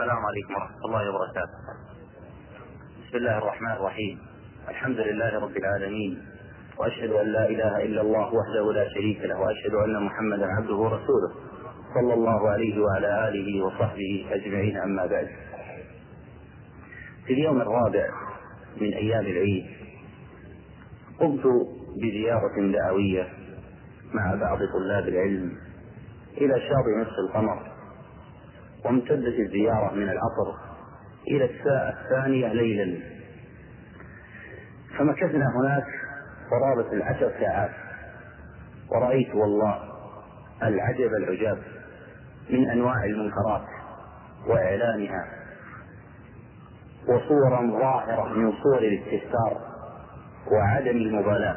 السلام عليكم ورحمة الله وبركاته. بسم الله الرحمن الرحيم. الحمد لله رب العالمين، وأشهد أن لا إله إلا الله وحده لا شريك له، وأشهد أن محمدا عبده ورسوله صلى الله عليه وعلى آله وصحبه أجمعين. أما بعد، في اليوم الرابع من أيام العيد قمت بزيارة دعوية مع بعض طلاب العلم إلى شاطئ نصف القمر، وامتدت الزيارة من العصر إلى الساعة 2 ليلا، فمكثنا هناك قرابة 10 ساعات، ورأيت والله العجب العجاب من أنواع المنكرات وإعلانها، وصورا ظاهرة من صور الاستهتار وعدم المبالاة.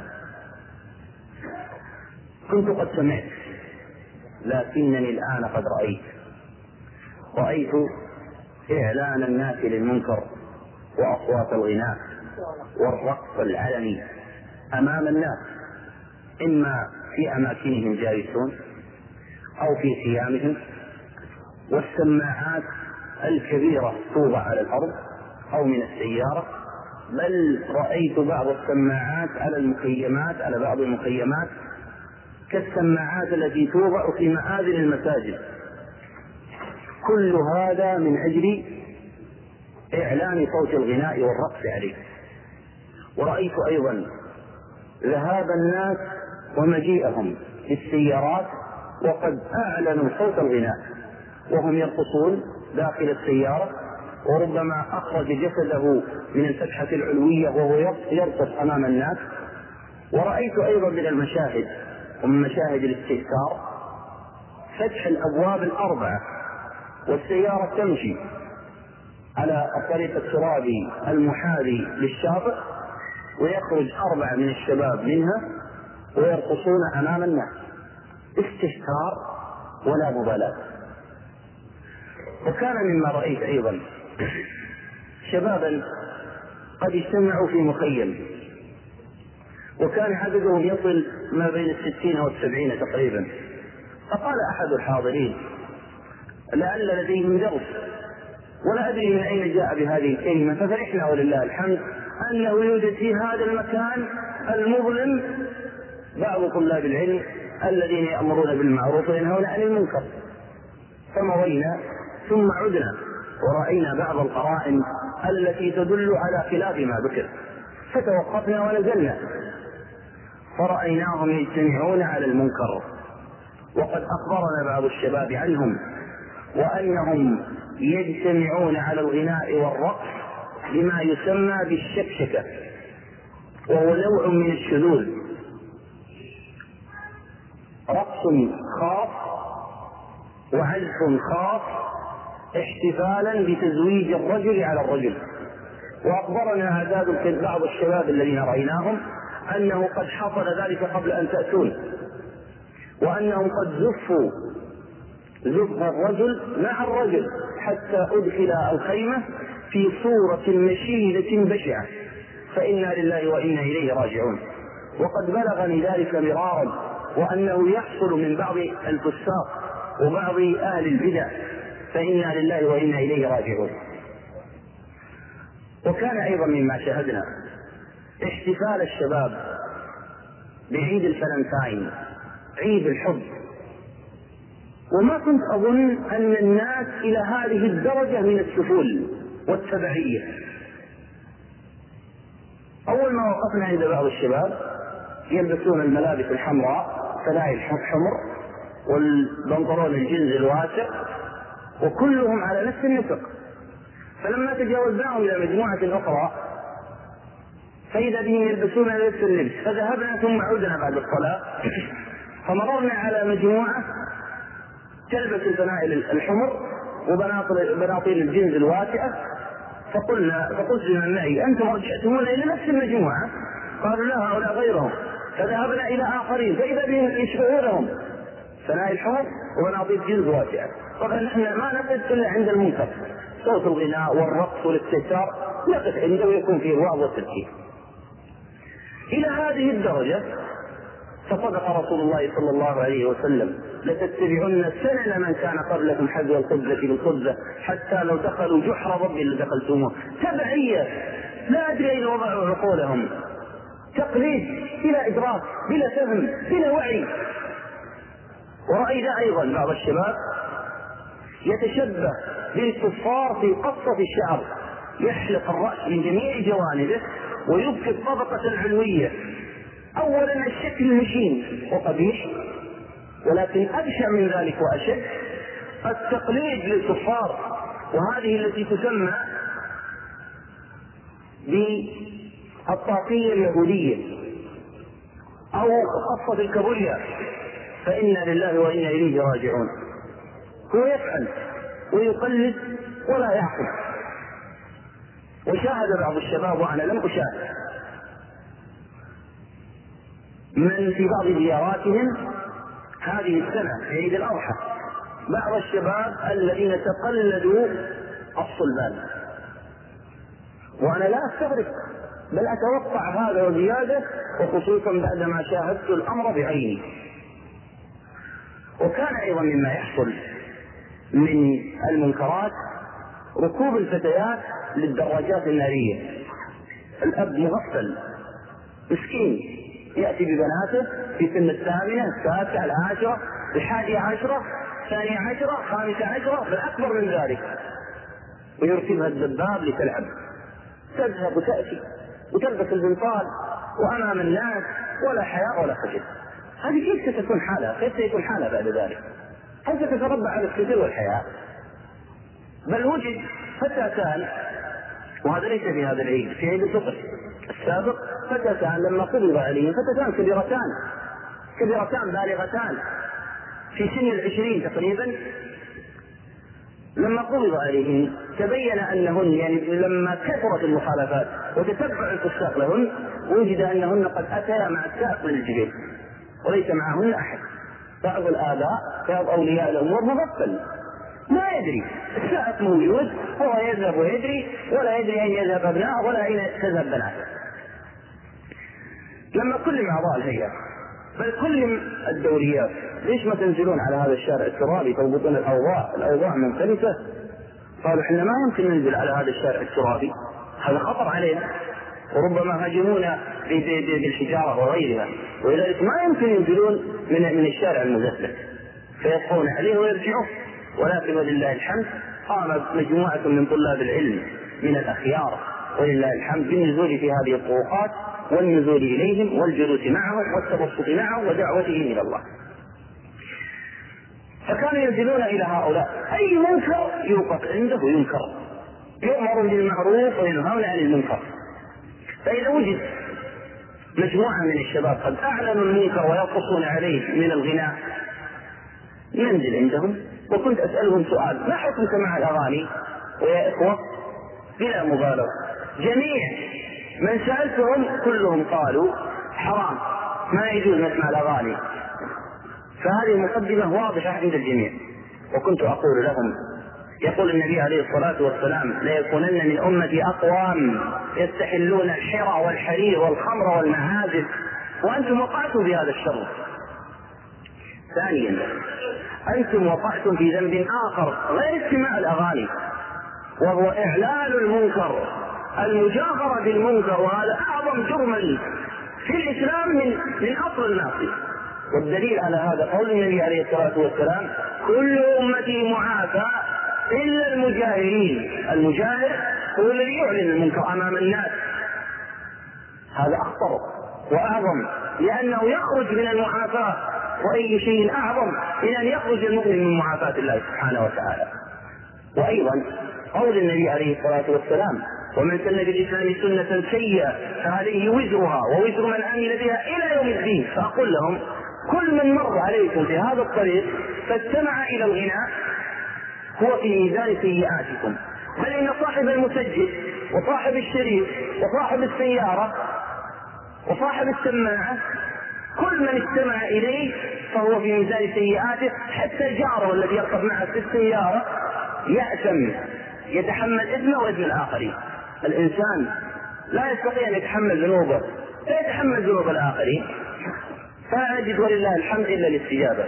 كنت قد سمعت، لكنني الآن قد رأيت إعلان الناس للمنكر وأصوات الغناء والرقص العلني أمام الناس، إما في أماكنهم جالسون أو في خيامهم، والسماعات الكبيرة توضع على الأرض أو من السيارة، بل رأيت بعض السماعات على بعض المخيمات كالسماعات التي توضع في مآذن المساجد. كل هذا من أجل إعلان صوت الغناء والرقص عليه. ورأيت أيضا ذهاب الناس ومجيئهم بالسيارات وقد أعلنوا صوت الغناء وهم يرقصون داخل السيارة، وربما أخرج جسده من الفتحة العلوية وهو يرقص أمام الناس. ورأيت أيضا من المشاهد ومن مشاهد الاستهتار فتح الأبواب 4 والسيارة تمشي على الطريق الترابي المحاذي للشاطئ، ويخرج 4 من الشباب منها ويرقصون أمام الناس، استهتار ولا مبالاة. وكان مما رأيت أيضا شبابا قد اجتمعوا في مخيم، وكان عددهم يصل ما بين 60 و70 تقريبا. فقال أحد الحاضرين لعل لديهم درس، ولا أدري من أين جاء بهذه الكلمة، ففرحنا ولله الحمد أنه يوجد في هذا المكان المظلم بعض طلاب العلم الذين يأمرون بالمعروف وينهون عن المنكر. فمضينا ثم عدنا ورأينا بعض القرائن التي تدل على خلاف ما ذكر، فتوقفنا ونزلنا فرأيناهم يجتمعون على المنكر، وقد أخبرنا بعض الشباب عنهم وأنهم يجتمعون على الغناء والرقص لما يسمى بالشكشكة، وهو نوع من الشذوذ، رقص خاص وعزف خاص احتفالا بتزويج الرجل على الرجل. وأخبرنا هذا بعض الشباب الذين رأيناهم أنه قد حصل ذلك قبل أن تأتون، وأنهم قد زف الرجل مع الرجل حتى أدخل الخيمة في صورة نشيدة بشعة، فإنا لله وإنا إليه راجعون. وقد بلغني ذلك مرارا، وأنه يحصل من بعض الفساق وبعض أهل البدع، فإنا لله وإنا إليه راجعون. وكان أيضا مما شاهدنا احتفال الشباب بعيد الفالنتاين، عيد الحب. وما كنت أظن أن الناس إلى هذه الدرجة من السفول والتبعية. أول ما وقفنا عند بعض الشباب يلبسون الملابس الحمراء، سلاحي الحمر والبنطلون الجنز الواسع، وكلهم على نفس النسق. فلما تجاوزناهم إلى مجموعة أخرى فإذا بهم يلبسون نفس اللبس، فذهبنا ثم عدنا بعد الصلاة فمررنا على مجموعة تلبس البنائل الحمر وبناطيل الجنز الواسعة، فقلت لمن معي أنتم رجعتمون إلى نفس المجموعة؟ قالوا لا، هؤلاء غيرهم. فذهبنا إلى آخرين فإذا بهم يشبهونهم، بنائل حمر وبناطيل جنز واسعة. طبعا نحن ما نقف إلا عند المنكر، صوت الغناء والرقص والاستهتار نقف عنده ويكون فيه الوعظ والتذكير. إلى هذه الدرجة فصدق رسول الله صلى الله عليه وسلم لتتبعن سنن من كان قبلكم حذو القبلة بالقبلة حتى لو دخلوا جحر ضب لدخلتموه. تبعية لا أدري أين وضعوا عقولهم، تقليد بلا إدراك بلا فهم بلا وعي. ورأينا أيضا بعض الشباب يتشبه بالكفار في قصة الشعر، يحلق الرأس من جميع جوانبه ويبقي الطبقة العلوية. أولا الشكل مشين وقبيح، ولكن أبشع من ذلك وأشد التقليد للكفار، وهذه التي تسمى بالطاقية اليهودية أو قصة الكابوريا، فإنا لله وإنا إليه راجعون. هو يفعل ويقلد ولا يعقل. وشاهد بعض الشباب وأنا لم أشاهد من في بعض زياراتهم هذه السنة في عيد الأضحى بعض الشباب الذين تقلدوا الصلبان، وأنا لا أستغرب بل أتوقع هذا وزيادة، وخصوصا بعدما شاهدت الأمر بعيني. وكان أيضا مما يحصل من المنكرات ركوب الفتيات للدراجات النارية. الأب مغفل مسكين يأتي ببناته في سن 8 9 10 11 12 15 بل أكبر من ذلك، ويركبها الدباب لتلعب، تذهب وتأتي وتلبس البنطال وأمام الناس ولا حياء ولا خجل. هذه كيف ستكون حالها؟ كيف سيكون حالها بعد ذلك؟ هل ستتربى على الخجل والحياء؟ بل وجد فتاتان، وهذا ليس في هذا العيد، في عيد الفطر السابق فتاتان لما قبض عليهم، فتاتان كبيرتان بالغتان في سن 20 تقريبا، لما قبض عليهم تبين أنهن يعني لما كثرت المخالفات وتتبع الفساق لهن وجد أنهن قد أتيا مع السائق للجبال وليس معهن أحد. بعض الآباء بعض أولياء الأمور مغفل ما يدري، السائق موجود هو يذهب ويدري ولا يدري أين يذهب أبناءه ولا أين تذهب بناته. لما كلم أعضاء الهيئة بل كلم الدوريات ليش ما تنزلون على هذا الشارع الترابي تضبطون الأوضاع مختلفة؟ قالوا احنا ما يمكن ننزل على هذا الشارع الترابي، هذا خطر علينا، وربما هاجمونا بالحجارة وغيرها، ولذلك ما يمكن ينزلون من الشارع المزلزل فيبقون عليه ويرجعوا. ولكن ولله الحمد قام مجموعة من طلاب العلم من الأخيار ولله الحمد بالنزول في هذه الطرقات والنزول إليهم والجلوس معهم والتبسط معهم ودعوتهم إلى الله. فكانوا ينزلون إلى هؤلاء، أي منكر يوقف عنده وينكر، يؤمر بالمعروف وينهون عن المنكر. فإذا وجد مجموعة من الشباب قد أعلنوا المنكر ويقصون عليه من الغناء ينزل عندهم، وكنت أسألهم سؤال: ما حكمك مع الأغاني؟ ويا إخوة بلا مبالغة جميع من سألتهم كلهم قالوا حرام، ما يجوز نسمع الأغاني. فهذه مقدمة واضحة عند الجميع. وكنت أقول لهم: يقول النبي عليه الصلاة والسلام: ليكونن من أمتي أقوام يستحلون الحرى والحرير والخمر والمعازف، وأنتم وقعتم في هذا الشر. ثانيا أنتم وقعتم في ذنب آخر غير استماع الأغاني، وهو إعلان المنكر، المجاهرة بالمنكر، وهذا أعظم جرما في الإسلام من أصل المعصية. والدليل على هذا قول النبي عليه الصلاة والسلام: كل أمتي معافى إلا المجاهرين. المجاهر هو الذي يعلن المنكر أمام الناس، هذا أخطر وأعظم، لأنه يخرج من المعافاة، وأي شيء أعظم من أن يخرج المؤمن من معافاة الله سبحانه وتعالى. وأيضا قول النبي عليه الصلاة والسلام: ومن سن بالإسلام سنة سيئة فعليه وزرها ووزر من عمل بها إلى يوم الدين. فأقول لهم: كل من مر عليكم في هذا الطريق فاستمع إلى الغناء هو في ميزان سيئاتكم، بل إن صاحب المسجل وصاحب الشريط وصاحب السيارة وصاحب السماعة كل من استمع إليه فهو في ميزان سيئاته، حتى جاره الذي يركب معه في السيارة يأثم، يتحمل إثمه وإثم الآخرين. الإنسان لا يستطيع أن يتحمل ذنوبه، لا يتحمل ذنوب الآخرين، فلا يجد ولله الحمد إلا الاستجابة.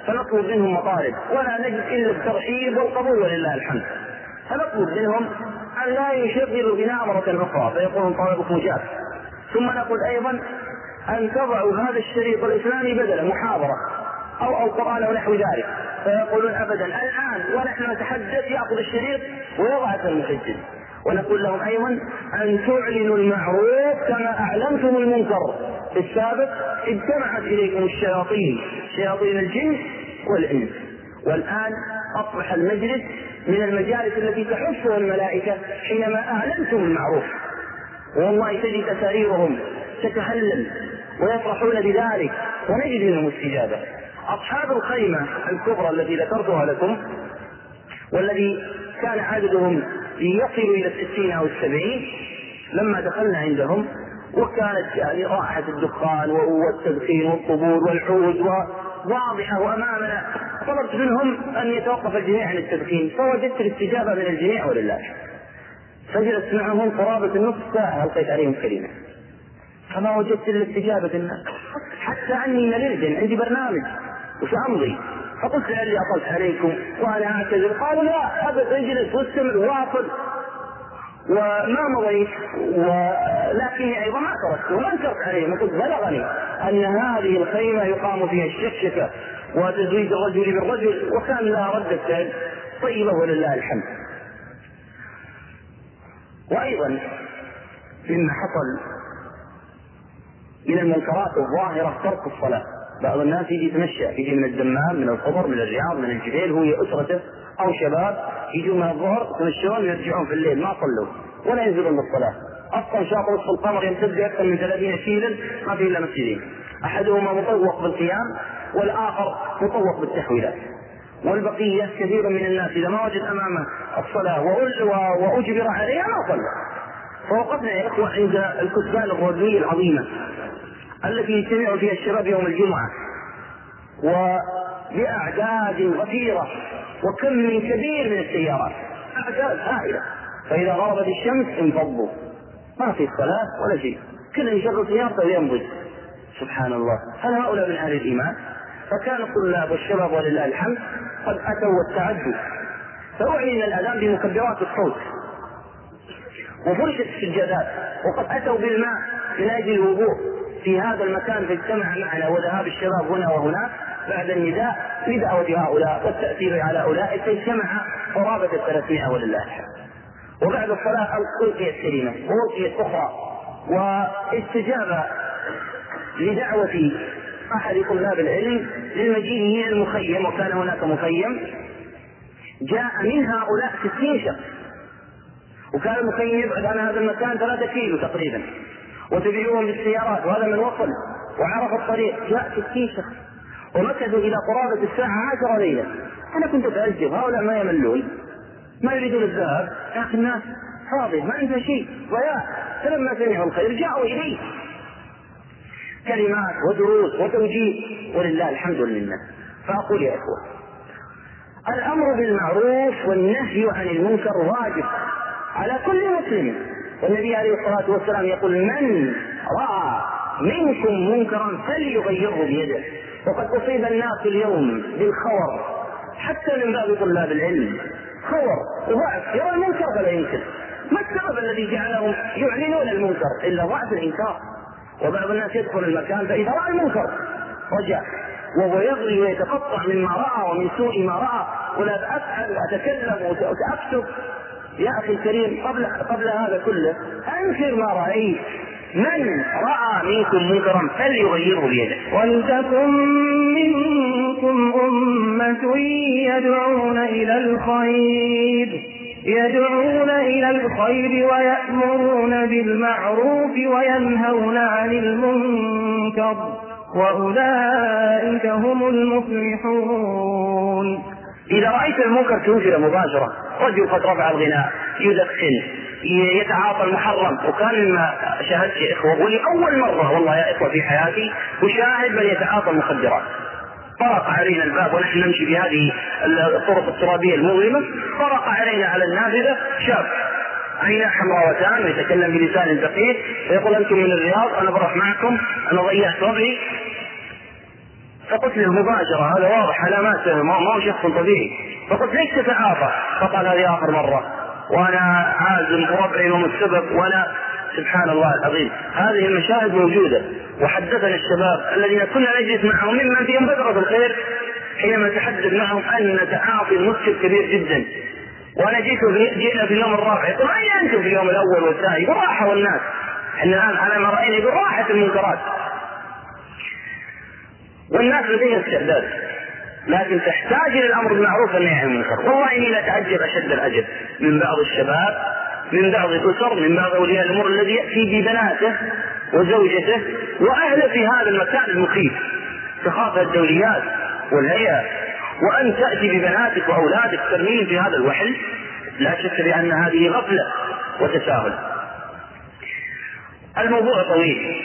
فنطلب منهم مطالب ولا نجد إلا الترحيب والقبول ولله الحمد. فنطلب منهم أن لا يشغلوا بنا مرة أخرى فيقولون طلبكم جاف. ثم نقول أيضا أن تضعوا هذا الشريط الإسلامي بدلا محاضرة أو القرآن أو نحو ذلك، فيقولون أبدا الآن ونحن نتحدث يأخذ الشريط ويضعه المسجل. ونقول لهم أيضا أن تعلنوا المعروف كما أعلنتم المنكر. في السابق اجتمعت إليكم الشياطين، شياطين الجن والإنس، والآن أصبح المجلس من المجالس التي تحثها الملائكة حينما أعلنتم المعروف، والله تجد أساريرهم تتهلل ويفرحون بذلك ونجد منهم استجابة. أصحاب الخيمة الكبرى التي ذكرتها لكم والذي كان عددهم يصل إلى 60 أو 70، لما دخلنا عندهم وكانت يعني رائحة الدخان والتدخين والقبور والعود واضحة وأمامنا، طلبت منهم أن يتوقف الجميع عن التدخين، فوجدت الاستجابة من الجميع ولله. فجلست معهم قرابة النصف ساعة ألقيت عليهم كلمة فما وجدت إلا استجابة الناس، حتى أني مللت عندي برنامج وش أمضي، فقلت لعلي أطلت عليكم وأنا أعتذر. قالوا لا أبدا اجلس واستمر واصل، وما مضيت. ولكني أيضا ما تركت وما انكرت عليهم، وقلت بلغني أن هذه الخيمة يقام فيها الشكشكة وتزويج الرجل بالرجل، وكان لها ردة فعل طيبة ولله الحمد. وأيضا مما حصل من المنكرات الظاهرة ترك الصلاة. بعض الناس يجي يتمشى، يجي من الدمام من الخبر من الرياض من الجبيل هو أسرته أو شباب يجوا من الظهر يتمشون يرجعون في الليل ما صلوا ولا ينزلون للصلاة. أصلا شاطر نصف القمر يمتد أكثر من 30 كيلا ما فيه إلا مسجدين، أحدهما مطوق بالقيام والآخر مطوق بالتحويلات، والبقية كثير من الناس إذا ما وجد أمامه الصلاة وأجبر عليها ما صلى. فوقفنا يا إخوة عند الكتبان الرجوية العظيمة التي يجتمع فيها الشباب يوم الجمعة وبأعداد غفيرة وكم من كبير من السيارات، أعداد هائلة. فإذا غربت الشمس انفضوا ما في صلاة ولا شيء، كل يشغل سيارته ويمضي. سبحان الله، هل هؤلاء من أهل الإيمان؟ فكان الطلاب والشباب ولله الحمد قد أتوا والتعدوا، فأعلن الأذان بمكبرات الصوت وفرشت السجادات، وقد أتوا بالماء من أجل الوضوء في هذا المكان، فاجتمع معنا وذهاب الشباب هنا وهناك بعد النداء بدعوة هؤلاء والتأثير على أولئك، فاجتمع قرابة 300 ولله الحمد. وبعد الصلاة ألقيت كلمة وألقيت أخرى، واستجاب لدعوة أحد طلاب العلم للمجيء من المخيم، وكان هناك مخيم جاء من هؤلاء 60 شخص، وكان المخيم يبعد عن هذا المكان 3 كيلو تقريبا، وتبعوهم بالسيارات، وهذا من وصل وعرف الطريق. جاء 60 شخص ومكثوا إلى قرابة 10 ليلة. أنا كنت أتعجب هؤلاء ما يملون ما يريدون الذهاب، لكن الناس فاضي ما عنده شيء ضياع. فلما سمعوا الخير جاءوا إليه كلمات ودروس وتوجيه ولله الحمد لله. فأقول يا إخوة الأمر بالمعروف والنهي عن المنكر واجب على كل مسلم، والنبي عليه الصلاة والسلام يقول من رأى منكم منكرا فليغيره بيده. وقد أصيب الناس اليوم بالخور حتى من باب طلاب العلم، خور وضعف، يرى المنكر فلا ينكر. ما السبب الذي جعلهم يعلنون المنكر إلا ضعف الإنكار؟ وبعض الناس يدخل المكان فإذا رأى المنكر رجع وهو يغلي ويتقطع مما رأى ومن سوء ما رأى، ولا أفعل وأتكلم وأكتب. يا أخي الكريم قبل هذا كله أنكر ما رأيت. من رأى منكم منكرا فليغيره بيده. ولتكن منكم أمة يدعون إلى الخير ويأمرون بالمعروف وينهون عن المنكر وأولئك هم المفلحون. إذا رأيت المنكر تنكر مباشرة. رجل قد رفع الغناء، يدخن، يتعاطى المحرم. وكان ما شاهدت يا إخوة ولأول مرة والله يا إخوة في حياتي أشاهد من يتعاطى المخدرات. طرق علينا الباب ونحن نمشي بهذه الطرق الترابية المظلمة، طرق علينا على النافذة شاب عيناه حمراوتان ويتكلم بلسان دقيق ويقول أنتم من الرياض، أنا بروح معكم، أنا ضيعت ربعي. فقلت له مباشرة هذا واضح علاماته ما هو شخص طبيعي. فقلت ليش تتعاطى؟ فقال هذه آخر مرة وأنا عازم وربعي يوم السبب وأنا. سبحان الله العظيم، هذه المشاهد موجودة. وحدثنا الشباب الذين كنا نجلس معهم ممن فيهم بذرة الخير حينما تحدث معهم أن تعاطي المسكر كبير جدا. وأنا جئنا في اليوم الرابع يقول أين أنتم في اليوم الأول والثاني؟ يقول راحة والناس احنا الآن على ما رأينا يقول راحة المنكرات والناس لديهم استعداد، لكن تحتاج إلى الأمر بالمعروف والنهي عن المنكر. والله إني لا أتعجب أشد العجب من بعض الشباب، من بعض الأسر، من بعض أولياء الأمور الذي يأتي ببناته وزوجته وأهله في هذا المكان المخيف، تخاف الدوليات والهيئة، وأن تأتي ببناتك وأولادك ترمين في هذا الوحل. لا شك بأن هذه غفلة وتساهل. الموضوع طويل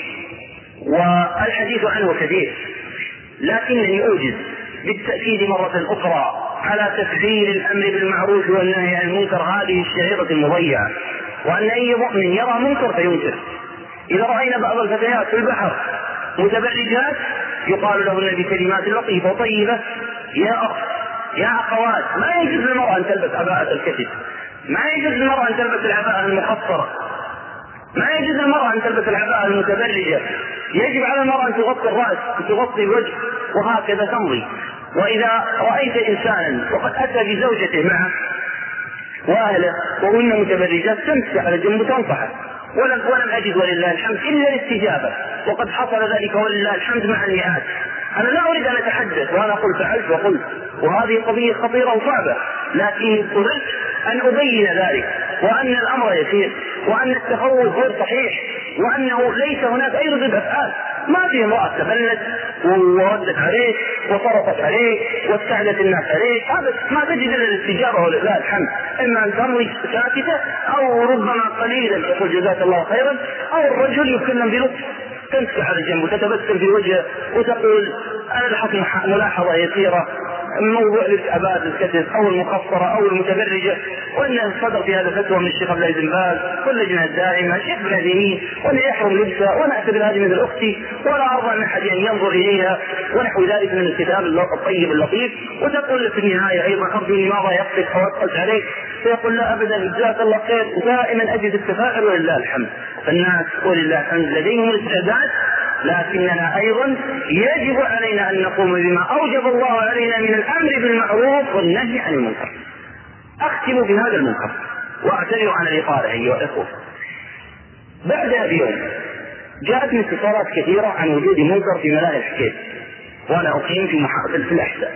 والحديث عنه كثير، لكنني أوجز بالتأكيد مرة أخرى على تفعيل الأمر بالمعروف والنهي عن المنكر هذه الشعيرة المضيعة، وأن أي مؤمن يرى منكر فينكر. إذا رأينا بعض الفتيات في البحر متبرجات يقال لهن بكلمات لطيفة وطيبة يا أخ يا أخوات ما يجوز للمرأة أن تلبس عباءة الكتف، ما يجوز للمرأة أن تلبس العباءة المخصرة، ما يجوز للمرأة أن تلبس العباءة المتبرجة، يجب على المرأة أن تغطي الرأس وتغطي الوجه، وهكذا تمضي. وإذا رأيت إنسانا وقد أتى بزوجته معه وأهله وهن متبرجات تمسح على جنب وتنصحه، ولم أجد ولله الحمد إلا الاستجابة، وقد حصل ذلك ولله الحمد مع المئات. أنا لا أريد أن أتحدث وأنا أقول فعلت وقلت، وهذه قضية خطيرة وصعبة، لكن أردت أن أبين ذلك، وأن الأمر يسير، وأن التخوف غير صحيح، وأنه ليس هناك أي ردود أفعال. ما في امرأة تبلت وردت عليه وصرفت عليه واستعدت الناس عليه، هذا ما تجد إلا الاستجابة ولله الحمد، إما أن تمضي ساكتة أو ربما قليلا يقول جزاك الله خيرا، أو الرجل يتكلم بلطف تمسك على جنبه وتتبسم في وجهه وتقول أنا لحظة ملاحظة يسيرة موضوع للعباءة الكتف أو المخصرة أو المتبرجة، وأن صدر في هذا الفتوى من الشيخ عبد العزيز بن باز واللجنة الدائمة الشيخ بن عثيمين، وأن يحرم لبسها، وأنا أعتبر هذه مثل أختي ولا أرضى أن أحد ينظر إليها ونحو ذلك من الكتاب الطيب اللطيف. وتقول في النهاية أيضا أرجوني ماذا يقصد أو أسألت عليك، فيقول لا أبدا جزاك الله خير، ودائما أجد التفاعل ولله الحمد. فالناس ولله الحمد لديهم الاستعداد، لكننا أيضا يجب علينا أن نقوم بما أوجب الله علينا من الأمر بالمعروف والنهي عن المنكر. أختم بهذا المنكر وأعتذر عن الإطالة أيها الأخوة. بعدها بيوم جاءتني اتصالات كثيرة عن وجود منكر في ملاهي الحكيم، وأنا أقيم في الأحساء،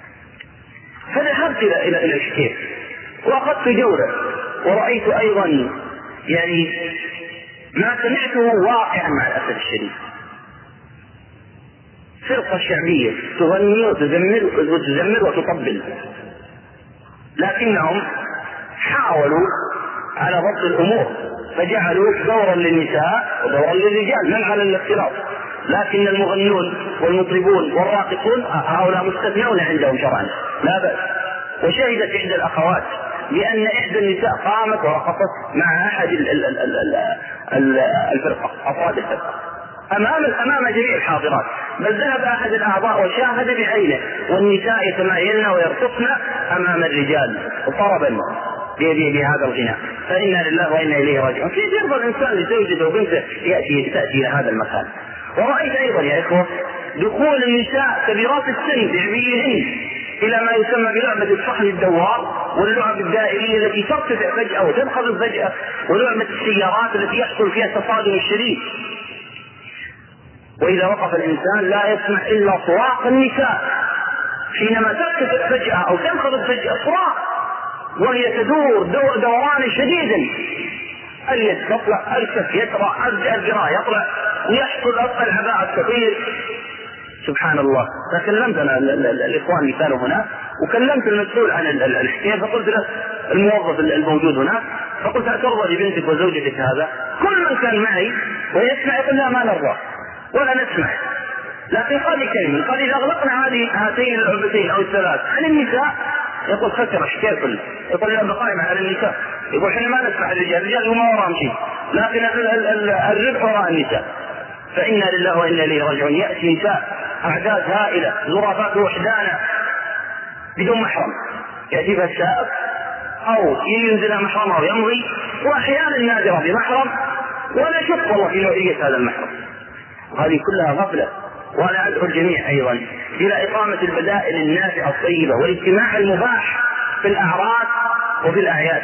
فذهبت إلى الحكيم وأخذت جولة، ورأيت أيضا يعني ما سمعته واقعا مع الأسف الشديد. فرقة شعبية تغني وتزمر وتطبل، لكنهم حاولوا على ضبط الأمور فجعلوا دورا للنساء ودورا للرجال منعا للاختلاط، لكن المغنون والمطربون والراقصون هؤلاء مستثنون عندهم شرعا لا بأس. وشهدت إحدى الأخوات بأن إحدى النساء قامت ورقصت مع أحد الفرقة أفراد الفرقة أمام جميع الحاضرات، بل ذهب أحد الأعضاء وشاهد بعينه والنساء يتمايلن ويرقصن أمام الرجال طربا بهذا الغناء. فإنا لله وإنا إليه راجعون. كيف يرضى الإنسان لزوجته وبنته تأتي إلى هذا المكان؟ ورأيت أيضا يا إخوة دخول النساء كبيرات السن بعبيهن إلى ما يسمى بلعبة الصحن الدوار، واللعب الدائرية التي ترتفع فجأة وتنخفض فجأة، ولعبة السيارات التي يحصل فيها التصادم الشديد. وإذا وقف الإنسان لا يسمع إلا صراخ النساء حينما ترتفع فجأة أو تنخفض فجأة، صراخ وهي تدور دورانا شديدا، اليد تطلع، الكف يطلع، الذراع يطلع، ويحصل العباءة الكثير. سبحان الله. فكلمت أنا الإخوان اللي كانوا هنا، وكلمت المسؤول عن الحكاية، فقلت له الموظف الموجود هنا، فقلت أترضى لبنتك وزوجتك هذا؟ كل من كان معي ويسمع يقول لا ما نرضى ولا نسمع. لكن قال لي كلمة، قال إذا أغلقنا هاتين اللعبتين أو الثلاث عن النساء يقول خسر الحكاية كله، يقول لا بقائم على النساء، يقول احنا ما نسمع الرجال هم وراهم شيء، لكن الربح وراء النساء. فإنا لله وإنا إليه راجعون. يأتي نساء أعداد هائلة، زرافات وحدانا بدون محرم، يأتي فيها السائق أو ينزل محرمه ويمضي، وأحيانا نادرة بمحرم ولا شك والله في نوعية هذا المحرم. وهذه كلها غفلة. وأنا أدعو الجميع أيضا إلى إقامة البدائل النافعة الطيبة والاجتماع المباح في الأعراس وفي الأعياد.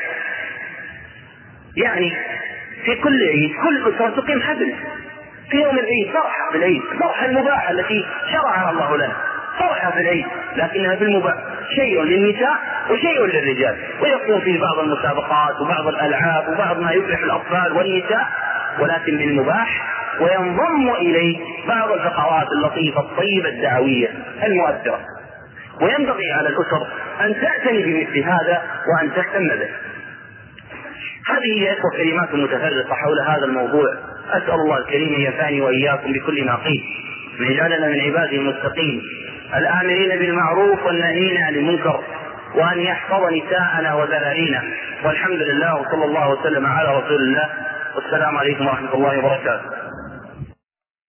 يعني في كل عيد كل أسرة تقيم حفل في يوم العيد، فرحة في العيد، فرحة المباحة التي شرعها الله لنا، فرحة في العيد لكنها في المباح، شيء للنساء وشيء للرجال، ويكون فيه بعض المسابقات وبعض الألعاب وبعض ما يفرح الأطفال والنساء، ولكن بالمباح. وينضم إليه بعض الفقرات اللطيفة الطيبة الدعوية المؤثرة. وينبغي على الأسر أن تعتني بمثل هذا وأن تهتم به. هذه هي كلمات متفرقة حول هذا الموضوع. أسأل الله الكريم أن ينفعني وإياكم بكل ما قيل، من يجعلنا من عباده المتقين الآمرين بالمعروف والناهين عن المنكر، وأن يحفظ نساءنا وذرارينا. والحمد لله، وصلى الله وسلم على رسول الله، والسلام عليكم ورحمة الله وبركاته.